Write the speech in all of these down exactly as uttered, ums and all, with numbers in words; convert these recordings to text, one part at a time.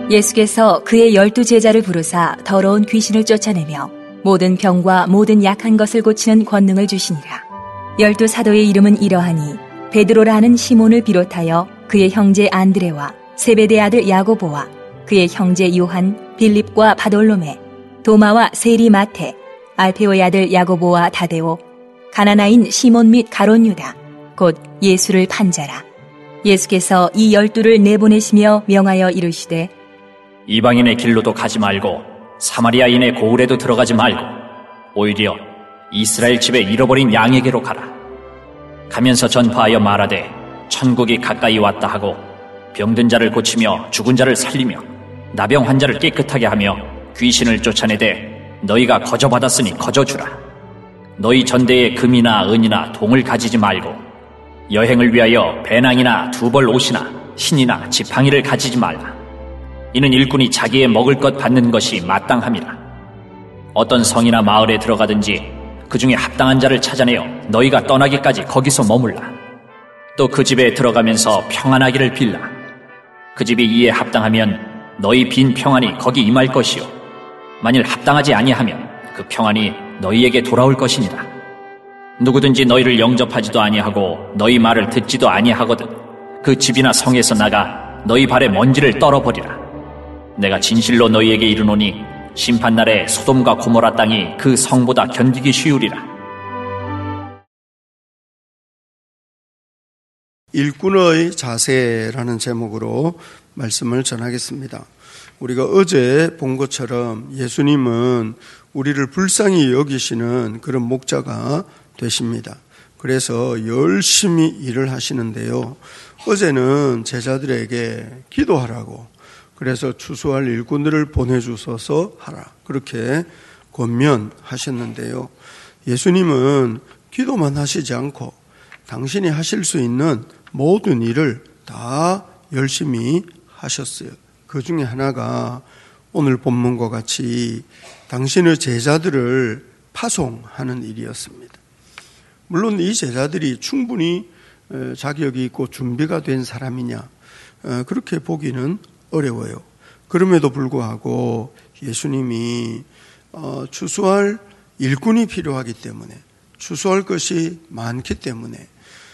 예수께서 그의 열두 제자를 부르사 더러운 귀신을 쫓아내며 모든 병과 모든 약한 것을 고치는 권능을 주시니라. 열두 사도의 이름은 이러하니 베드로라 하는 시몬을 비롯하여 그의 형제 안드레와 세베대 아들 야고보와 그의 형제 요한, 빌립과 바돌로메, 도마와 세리 마테, 알페오의 아들 야고보와 다데오, 가나나인 시몬 및 가롯 유다, 곧 예수를 판 자라. 예수께서 이 열두를 내보내시며 명하여 이르시되 이방인의 길로도 가지 말고 사마리아인의 고을에도 들어가지 말고 오히려 이스라엘 집에 잃어버린 양에게로 가라. 가면서 전파하여 말하되 천국이 가까이 왔다 하고 병든 자를 고치며 죽은 자를 살리며 나병 환자를 깨끗하게 하며 귀신을 쫓아내되 너희가 거저받았으니 거저주라. 너희 전대에 금이나 은이나 동을 가지지 말고 여행을 위하여 배낭이나 두벌 옷이나 신이나 지팡이를 가지지 말라. 이는 일꾼이 자기의 먹을 것 받는 것이 마땅함이라. 어떤 성이나 마을에 들어가든지 그 중에 합당한 자를 찾아내어 너희가 떠나기까지 거기서 머물라. 또 그 집에 들어가면서 평안하기를 빌라. 그 집이 이에 합당하면 너희 빈 평안이 거기 임할 것이요 만일 합당하지 아니하면 그 평안이 너희에게 돌아올 것이니라. 누구든지 너희를 영접하지도 아니하고 너희 말을 듣지도 아니하거든 그 집이나 성에서 나가 너희 발에 먼지를 떨어버리라. 내가 진실로 너희에게 이르노니 심판날에 소돔과 고모라 땅이 그 성보다 견디기 쉬우리라. 일꾼의 자세라는 제목으로 말씀을 전하겠습니다. 우리가 어제 본 것처럼 예수님은 우리를 불쌍히 여기시는 그런 목자가 되십니다. 그래서 열심히 일을 하시는데요. 어제는 제자들에게 기도하라고, 그래서 추수할 일꾼들을 보내주셔서 하라, 그렇게 권면하셨는데요. 예수님은 기도만 하시지 않고 당신이 하실 수 있는 모든 일을 다 열심히 하셨어요. 그 중에 하나가 오늘 본문과 같이 당신의 제자들을 파송하는 일이었습니다. 물론 이 제자들이 충분히 자격이 있고 준비가 된 사람이냐, 그렇게 보기는 어려워요. 그럼에도 불구하고 예수님이 추수할 일꾼이 필요하기 때문에, 추수할 것이 많기 때문에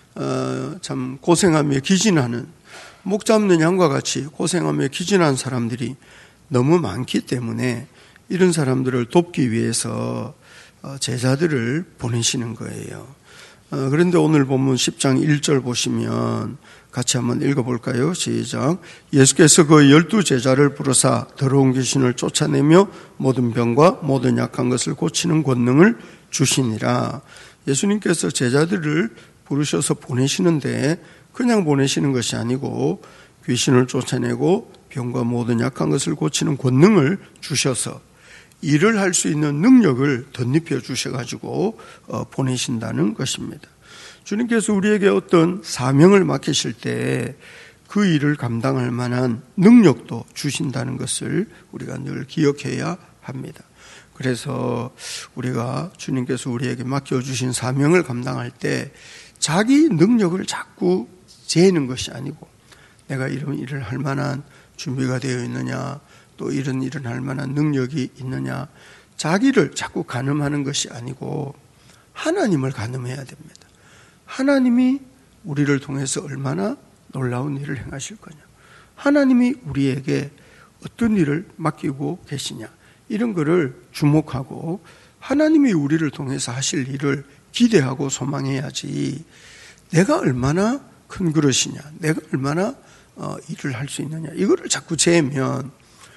참 고생하며 기진하는, 목 잡는 양과 같이 고생하며 기진한 사람들이 너무 많기 때문에 이런 사람들을 돕기 위해서 제자들을 보내시는 거예요. 그런데 오늘 본문 십 장 일 절 보시면 같이 한번 읽어볼까요? 시작. 예수께서 그 열두 제자를 부르사 더러운 귀신을 쫓아내며 모든 병과 모든 약한 것을 고치는 권능을 주시니라. 예수님께서 제자들을 부르셔서 보내시는데 그냥 보내시는 것이 아니고 귀신을 쫓아내고 병과 모든 약한 것을 고치는 권능을 주셔서 일을 할 수 있는 능력을 덧입혀 주셔가지고 보내신다는 것입니다. 주님께서 우리에게 어떤 사명을 맡기실 때 그 일을 감당할 만한 능력도 주신다는 것을 우리가 늘 기억해야 합니다. 그래서 우리가 주님께서 우리에게 맡겨주신 사명을 감당할 때 자기 능력을 자꾸 재는 것이 아니고 내가 이런 일을 할 만한 준비가 되어 있느냐, 또 이런 일을 할 만한 능력이 있느냐, 자기를 자꾸 가늠하는 것이 아니고 하나님을 가늠해야 됩니다. 하나님이 우리를 통해서 얼마나 놀라운 일을 행하실 거냐, 하나님이 우리에게 어떤 일을 맡기고 계시냐, 이런 거를 주목하고 하나님이 우리를 통해서 하실 일을 기대하고 소망해야지 내가 얼마나 큰 그릇이냐, 내가 얼마나 어, 일을 할 수 있느냐, 이거를 자꾸 재면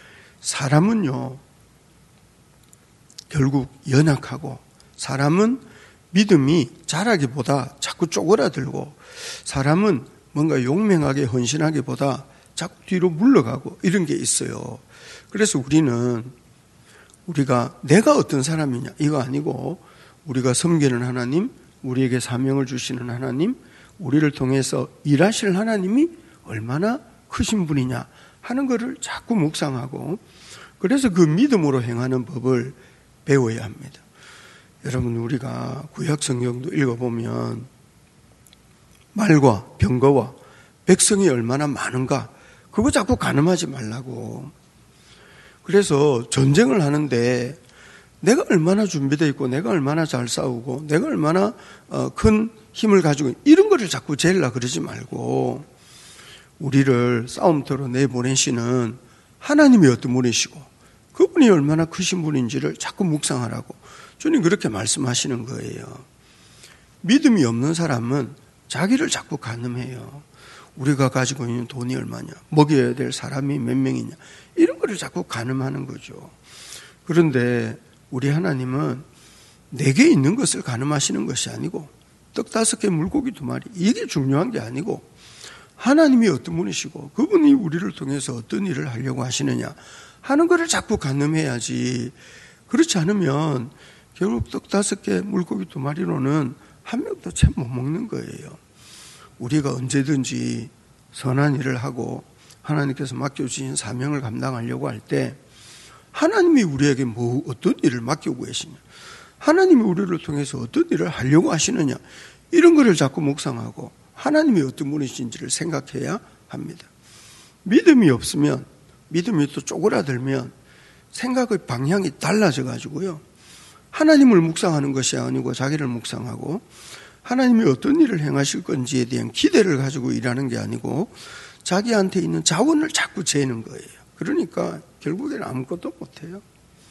사람은요 결국 연약하고, 사람은 믿음이 자라기보다 자꾸 쪼그라들고, 사람은 뭔가 용맹하게 헌신하기보다 자꾸 뒤로 물러가고 이런 게 있어요. 그래서 우리는 우리가 내가 어떤 사람이냐 이거 아니고 우리가 섬기는 하나님, 우리에게 사명을 주시는 하나님, 우리를 통해서 일하실 하나님이 얼마나 크신 분이냐 하는 것을 자꾸 묵상하고, 그래서 그 믿음으로 행하는 법을 배워야 합니다. 여러분, 우리가 구약 성경도 읽어보면 말과 병거와 백성이 얼마나 많은가, 그거 자꾸 가늠하지 말라고. 그래서 전쟁을 하는데 내가 얼마나 준비되어 있고 내가 얼마나 잘 싸우고 내가 얼마나 큰 힘을 가지고 이런 거를 자꾸 재려고 그러지 말고 우리를 싸움터로 내보내시는 하나님이 어떤 분이시고 그분이 얼마나 크신 분인지를 자꾸 묵상하라고 주님 그렇게 말씀하시는 거예요. 믿음이 없는 사람은 자기를 자꾸 가늠해요. 우리가 가지고 있는 돈이 얼마냐, 먹여야 될 사람이 몇 명이냐, 이런 거를 자꾸 가늠하는 거죠. 그런데 우리 하나님은 내게 있는 것을 가늠하시는 것이 아니고 떡 다섯 개 물고기 두 마리 이게 중요한 게 아니고 하나님이 어떤 분이시고 그분이 우리를 통해서 어떤 일을 하려고 하시느냐 하는 것을 자꾸 가늠해야지. 그렇지 않으면 결국 떡 다섯 개 물고기 두 마리로는 한 명도 채 못 먹는 거예요. 우리가 언제든지 선한 일을 하고 하나님께서 맡겨주신 사명을 감당하려고 할 때 하나님이 우리에게 뭐 어떤 일을 맡기고 계시냐, 하나님이 우리를 통해서 어떤 일을 하려고 하시느냐, 이런 것을 자꾸 묵상하고 하나님이 어떤 분이신지를 생각해야 합니다. 믿음이 없으면, 믿음이 또 쪼그라들면 생각의 방향이 달라져 가지고요, 하나님을 묵상하는 것이 아니고 자기를 묵상하고 하나님이 어떤 일을 행하실 건지에 대한 기대를 가지고 일하는 게 아니고 자기한테 있는 자원을 자꾸 재는 거예요. 그러니까 결국에는 아무것도 못해요.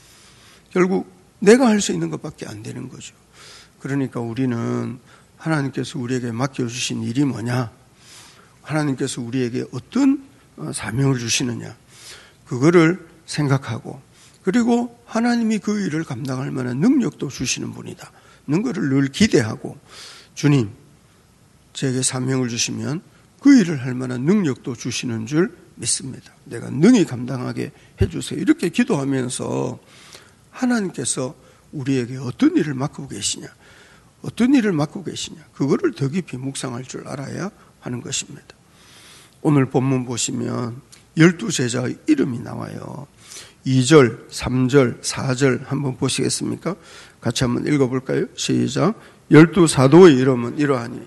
결국 내가 할 수 있는 것밖에 안 되는 거죠. 그러니까 우리는 하나님께서 우리에게 맡겨주신 일이 뭐냐, 하나님께서 우리에게 어떤 사명을 주시느냐, 그거를 생각하고, 그리고 하나님이 그 일을 감당할 만한 능력도 주시는 분이다 는 것을 늘 기대하고, 주님 제게 사명을 주시면 그 일을 할 만한 능력도 주시는 줄 믿습니다. 내가 능히 감당하게 해주세요. 이렇게 기도하면서 하나님께서 우리에게 어떤 일을 맡고 계시냐, 어떤 일을 맡고 계시냐, 그거를 더 깊이 묵상할 줄 알아야 하는 것입니다. 오늘 본문 보시면 열두 제자의 이름이 나와요. 이 절, 삼 절, 사 절 한번 보시겠습니까? 같이 한번 읽어볼까요? 시작. 열두 사도의 이름은 이러하니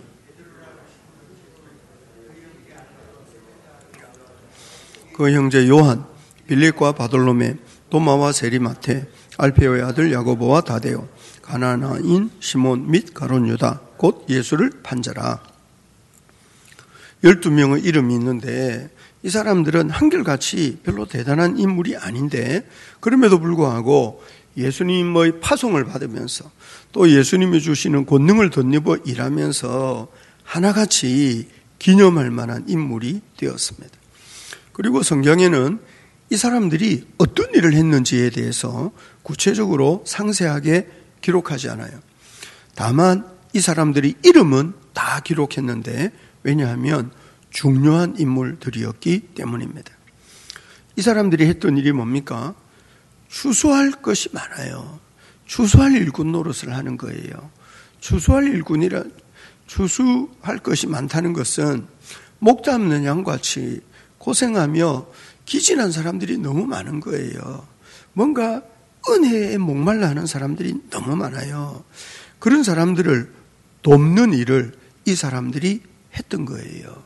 그 형제 요한, 빌립과 바돌로메, 도마와 세리마테, 알페오의 아들 야고보와 다데오, 가나나인 시몬 및 가룟 유다, 곧 예수를 판자라. 열두 명의 이름이 있는데 이 사람들은 한결같이 별로 대단한 인물이 아닌데 그럼에도 불구하고 예수님의 파송을 받으면서 또 예수님이 주시는 권능을 덧입어 일하면서 하나같이 기념할 만한 인물이 되었습니다. 그리고 성경에는 이 사람들이 어떤 일을 했는지에 대해서 구체적으로 상세하게 기록하지 않아요. 다만 이 사람들이 이름은 다 기록했는데 왜냐하면 중요한 인물들이었기 때문입니다. 이 사람들이 했던 일이 뭡니까? 추수할 것이 많아요. 추수할 일꾼 노릇을 하는 거예요. 추수할 일꾼이라, 추수할 것이 많다는 것은 목 잡는 양같이 고생하며 기진한 사람들이 너무 많은 거예요. 뭔가 은혜에 목말라 하는 사람들이 너무 많아요. 그런 사람들을 돕는 일을 이 사람들이 했던 거예요.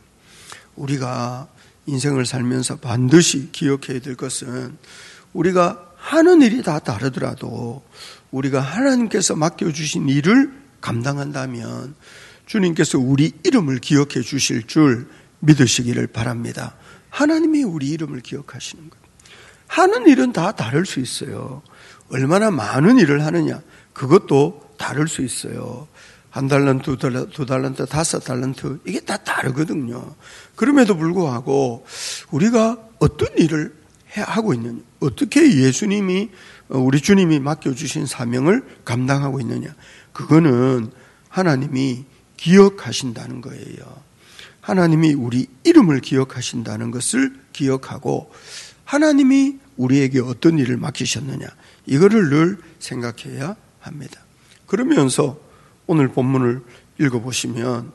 우리가 인생을 살면서 반드시 기억해야 될 것은 우리가 하는 일이 다 다르더라도 우리가 하나님께서 맡겨주신 일을 감당한다면 주님께서 우리 이름을 기억해 주실 줄 믿으시기를 바랍니다. 하나님이 우리 이름을 기억하시는 것. 하는 일은 다 다를 수 있어요. 얼마나 많은 일을 하느냐, 그것도 다를 수 있어요. 한 달란트, 두 달란트, 다섯 달란트, 이게 다 다르거든요. 그럼에도 불구하고 우리가 어떤 일을 하고 있느냐, 어떻게 예수님이, 우리 주님이 맡겨주신 사명을 감당하고 있느냐, 그거는 하나님이 기억하신다는 거예요. 하나님이 우리 이름을 기억하신다는 것을 기억하고 하나님이 우리에게 어떤 일을 맡기셨느냐, 이거를 늘 생각해야 합니다. 그러면서 오늘 본문을 읽어보시면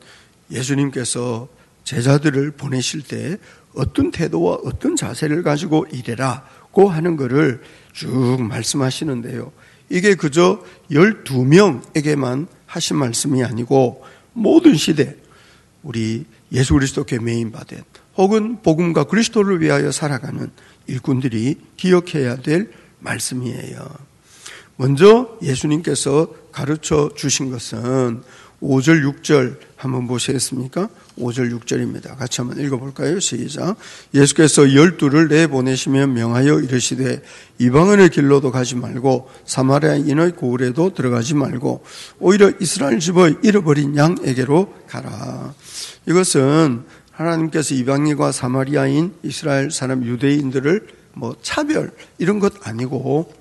예수님께서 제자들을 보내실 때 어떤 태도와 어떤 자세를 가지고 일해라고 하는 것을 쭉 말씀하시는데요. 이게 그저 열두 명에게만 하신 말씀이 아니고 모든 시대 우리 예수 그리스도 개매인 바된 혹은 복음과 그리스도를 위하여 살아가는 일꾼들이 기억해야 될 말씀이에요. 먼저 예수님께서 가르쳐 주신 것은 오 절, 육 절 한번 보시겠습니까? 오 절, 육 절입니다. 같이 한번 읽어볼까요? 시작. 예수께서 열두를 내보내시며 명하여 이르시되 이방인의 길로도 가지 말고 사마리아인의 고을에도 들어가지 말고 오히려 이스라엘 집의 잃어버린 양에게로 가라. 이것은 하나님께서 이방인과 사마리아인, 이스라엘 사람, 유대인들을 뭐 차별 이런 것 아니고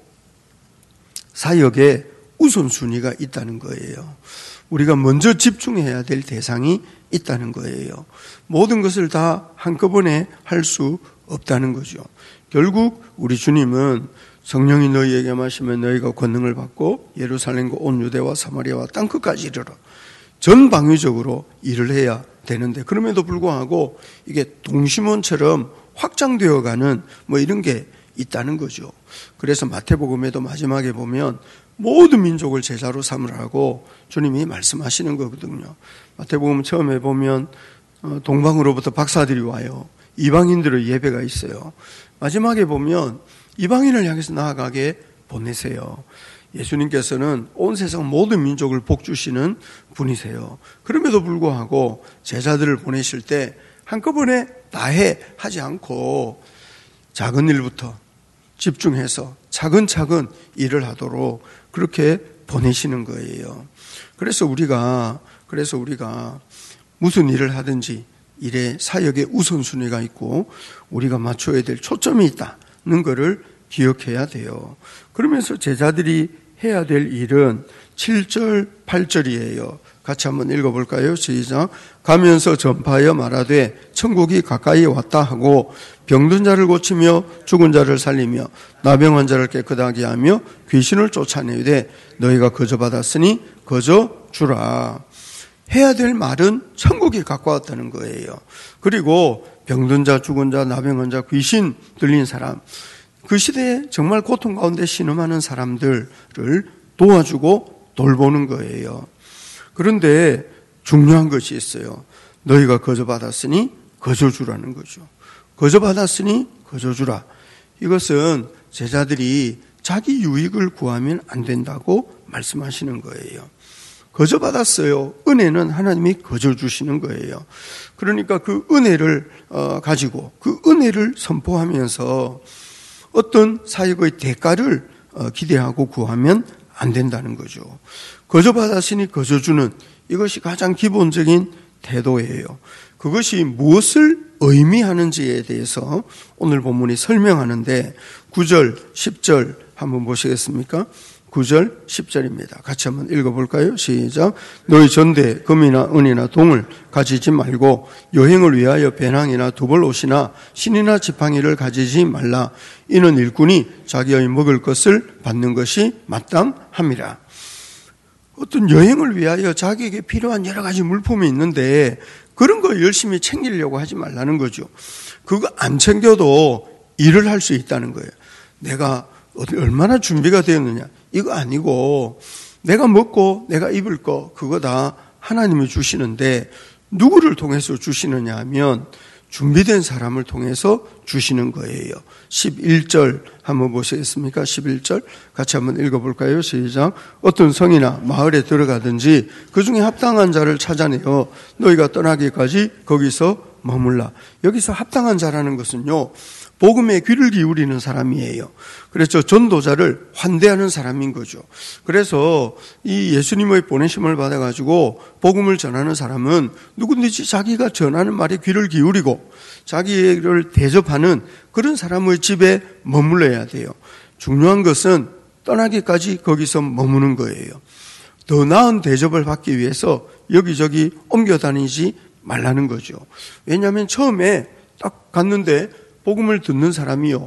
사역에 우선순위가 있다는 거예요. 우리가 먼저 집중해야 될 대상이 있다는 거예요. 모든 것을 다 한꺼번에 할 수 없다는 거죠. 결국 우리 주님은 성령이 너희에게 마시면 너희가 권능을 받고 예루살렘과 온 유대와 사마리아와 땅끝까지 이르러 전방위적으로 일을 해야 되는데 그럼에도 불구하고 이게 동심원처럼 확장되어가는 뭐 이런 게 있다는 거죠. 그래서 마태복음에도 마지막에 보면 모든 민족을 제자로 삼으라고 주님이 말씀하시는 거거든요. 마태복음 처음에 보면 동방으로부터 박사들이 와요. 이방인들의 예배가 있어요. 마지막에 보면 이방인을 향해서 나아가게 보내세요. 예수님께서는 온 세상 모든 민족을 복주시는 분이세요. 그럼에도 불구하고 제자들을 보내실 때 한꺼번에 다해 하지 않고 작은 일부터 집중해서 차근차근 일을 하도록 그렇게 보내시는 거예요. 그래서 우리가 그래서 우리가 무슨 일을 하든지 일의 사역에 우선순위가 있고 우리가 맞춰야 될 초점이 있다는 것을 기억해야 돼요. 그러면서 제자들이 해야 될 일은 칠 절, 팔 절이에요. 같이 한번 읽어볼까요? 시작. 가면서 전파하여 말하되 천국이 가까이 왔다 하고 병든 자를 고치며 죽은 자를 살리며 나병 환자를 깨끗하게 하며 귀신을 쫓아내되 너희가 거저 받았으니 거저 주라. 해야 될 말은 천국이 가까웠다는 거예요. 그리고 병든 자, 죽은 자, 나병 환자, 귀신 들린 사람, 그 시대에 정말 고통 가운데 신음하는 사람들을 도와주고 돌보는 거예요. 그런데 중요한 것이 있어요. 너희가 거저 받았으니 거저 주라는 거죠. 거저 받았으니 거저 주라. 이것은 제자들이 자기 유익을 구하면 안 된다고 말씀하시는 거예요. 거저 받았어요. 은혜는 하나님이 거저 주시는 거예요. 그러니까 그 은혜를 가지고 그 은혜를 선포하면서 어떤 사역의 대가를 기대하고 구하면 안 된다는 거죠. 거저 받았으니 거저 주는 이것이 가장 기본적인 태도예요. 그것이 무엇을 의미하는지에 대해서 오늘 본문이 설명하는데 구 절, 십 절 한번 보시겠습니까? 구 절, 십 절입니다. 같이 한번 읽어볼까요? 시작. 너희 전대 금이나 은이나 동을 가지지 말고 여행을 위하여 배낭이나 두벌 옷이나 신이나 지팡이를 가지지 말라. 이는 일꾼이 자기의 먹을 것을 받는 것이 마땅함이라. 어떤 여행을 위하여 자기에게 필요한 여러 가지 물품이 있는데 그런 거 열심히 챙기려고 하지 말라는 거죠. 그거 안 챙겨도 일을 할 수 있다는 거예요. 내가 얼마나 준비가 되었느냐. 이거 아니고 내가 먹고 내가 입을 거 그거 다 하나님이 주시는데 누구를 통해서 주시느냐 하면 준비된 사람을 통해서 주시는 거예요. 십일 절 한번 보시겠습니까? 십일 절 같이 한번 읽어볼까요? 시작. 어떤 성이나 마을에 들어가든지 그 중에 합당한 자를 찾아내어 너희가 떠나기까지 거기서 머물라. 여기서 합당한 자라는 것은요, 복음에 귀를 기울이는 사람이에요. 그래서 전도자를 환대하는 사람인 거죠. 그래서 이 예수님의 보내심을 받아가지고 복음을 전하는 사람은 누구든지 자기가 전하는 말에 귀를 기울이고 자기를 대접하는 그런 사람의 집에 머물러야 돼요. 중요한 것은 떠나기까지 거기서 머무는 거예요. 더 나은 대접을 받기 위해서 여기저기 옮겨 다니지 말라는 거죠. 왜냐하면 처음에 딱 갔는데 복음을 듣는 사람이요,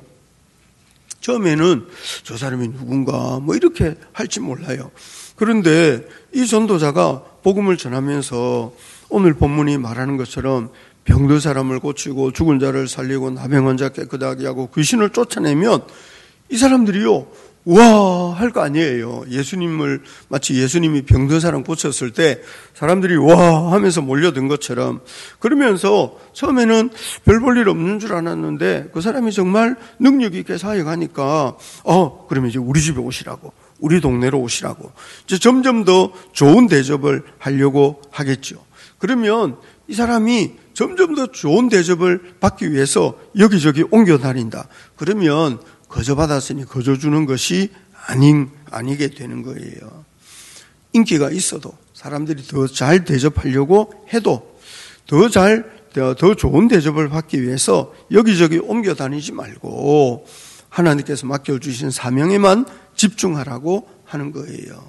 처음에는 저 사람이 누군가 뭐 이렇게 할지 몰라요. 그런데 이 전도자가 복음을 전하면서 오늘 본문이 말하는 것처럼 병든 사람을 고치고 죽은 자를 살리고 나병 환자 깨끗하게 하고 귀신을 쫓아내면 이 사람들이요 와 할 거 아니에요. 예수님을 마치 예수님이 병든 사람 고쳤을 때 사람들이 와 하면서 몰려든 것처럼, 그러면서 처음에는 별 볼 일 없는 줄 알았는데 그 사람이 정말 능력 있게 사역하니까 어 그러면 이제 우리 집에 오시라고, 우리 동네로 오시라고 이제 점점 더 좋은 대접을 하려고 하겠죠. 그러면 이 사람이 점점 더 좋은 대접을 받기 위해서 여기저기 옮겨 다닌다. 그러면 거저 받았으니 거저 주는 것이 아닌, 아니게 되는 거예요. 인기가 있어도 사람들이 더 잘 대접하려고 해도 더 잘, 더 좋은 대접을 받기 위해서 여기저기 옮겨 다니지 말고 하나님께서 맡겨주신 사명에만 집중하라고 하는 거예요.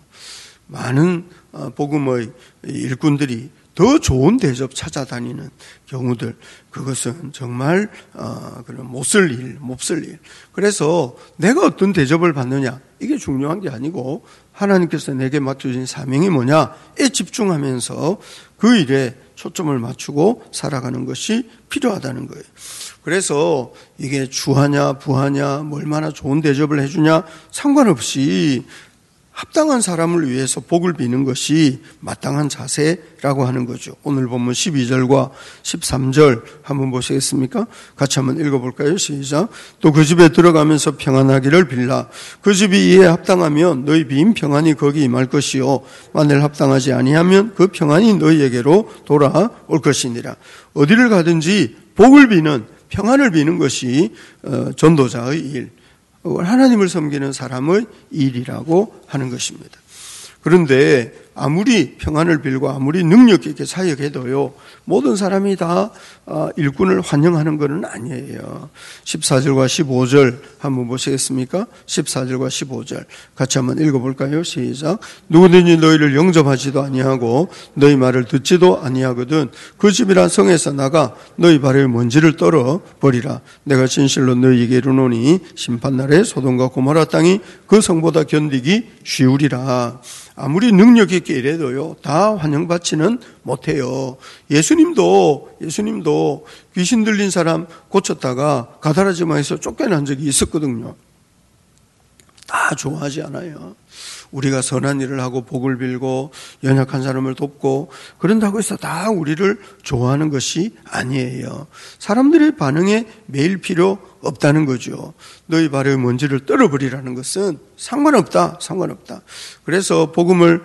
많은 복음의 일꾼들이 더 좋은 대접 찾아다니는 경우들, 그것은 정말 어, 그런 못쓸 일, 몹쓸 일. 그래서 내가 어떤 대접을 받느냐, 이게 중요한 게 아니고 하나님께서 내게 맡겨주신 사명이 뭐냐에 집중하면서 그 일에 초점을 맞추고 살아가는 것이 필요하다는 거예요. 그래서 이게 주하냐 부하냐 뭐 얼마나 좋은 대접을 해주냐 상관없이 합당한 사람을 위해서 복을 비는 것이 마땅한 자세라고 하는 거죠. 오늘 본문 십이 절과 십삼 절 한번 보시겠습니까? 같이 한번 읽어볼까요? 시작. 또 그 집에 들어가면서 평안하기를 빌라. 그 집이 이에 합당하면 너희 빈 평안이 거기 임할 것이요 만일 합당하지 아니하면 그 평안이 너희에게로 돌아올 것이니라. 어디를 가든지 복을 비는, 평안을 비는 것이 전도자의 일, 하나님을 섬기는 사람의 일이라고 하는 것입니다. 그런데 아무리 평안을 빌고 아무리 능력 있게 사역해도요, 모든 사람이 다 일꾼을 환영하는 것은 아니에요. 십사 절과 십오 절 한번 보시겠습니까? 십사 절과 십오 절 같이 한번 읽어볼까요? 시작. 누구든지 너희를 영접하지도 아니하고 너희 말을 듣지도 아니하거든 그 집이란 성에서 나가 너희 발의 먼지를 떨어 버리라. 내가 진실로 너희에게 이르노니 심판날에 소돔과 고모라 땅이 그 성보다 견디기 쉬우리라. 아무리 능력 있게 일해도요, 다 환영받지는 못해요. 예수님도, 예수님도 귀신 들린 사람 고쳤다가 가다라지마에서 쫓겨난 적이 있었거든요. 다 좋아하지 않아요. 우리가 선한 일을 하고 복을 빌고 연약한 사람을 돕고 그런다고 해서 다 우리를 좋아하는 것이 아니에요. 사람들의 반응에 매일 필요 없다는 거죠. 너희 발의 먼지를 떨어버리라는 것은 상관없다, 상관없다. 그래서 복음을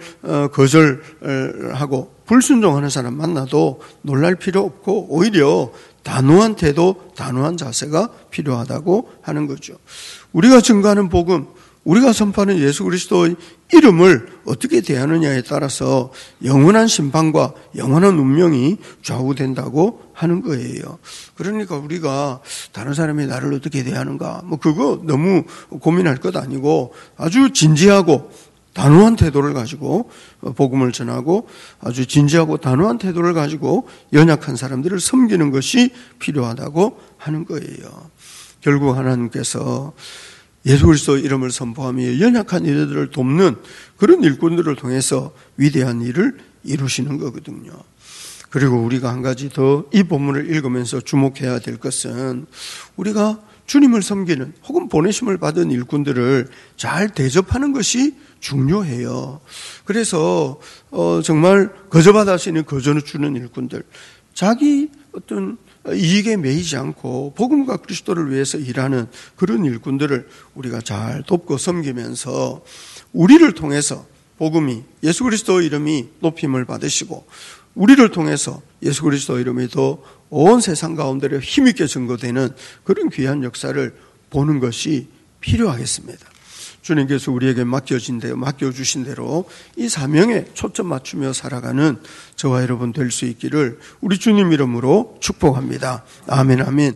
거절하고 불순종하는 사람 만나도 놀랄 필요 없고 오히려 단호한 태도, 단호한 자세가 필요하다고 하는 거죠. 우리가 증거하는 복음, 우리가 선포하는 예수 그리스도의 이름을 어떻게 대하느냐에 따라서 영원한 심판과 영원한 운명이 좌우된다고 하는 거예요. 그러니까 우리가 다른 사람이 나를 어떻게 대하는가, 뭐 그거 너무 고민할 것 아니고 아주 진지하고 단호한 태도를 가지고 복음을 전하고 아주 진지하고 단호한 태도를 가지고 연약한 사람들을 섬기는 것이 필요하다고 하는 거예요. 결국 하나님께서 예수 그리스도의 이름을 선포하며 연약한 이들을 돕는 그런 일꾼들을 통해서 위대한 일을 이루시는 거거든요. 그리고 우리가 한 가지 더 이 본문을 읽으면서 주목해야 될 것은 우리가 주님을 섬기는 혹은 보내심을 받은 일꾼들을 잘 대접하는 것이 중요해요. 그래서 어 정말 거저받아시는 거저는 주는 일꾼들, 자기 어떤 이익에 매이지 않고 복음과 그리스도를 위해서 일하는 그런 일꾼들을 우리가 잘 돕고 섬기면서 우리를 통해서 복음이, 예수 그리스도의 이름이 높임을 받으시고 우리를 통해서 예수 그리스도의 이름이 더 온 세상 가운데로 힘있게 증거되는 그런 귀한 역사를 보는 것이 필요하겠습니다. 주님께서 우리에게 맡겨진 대로, 맡겨주신 대로 이 사명에 초점 맞추며 살아가는 저와 여러분 될 수 있기를 우리 주님 이름으로 축복합니다. 아멘, 아멘.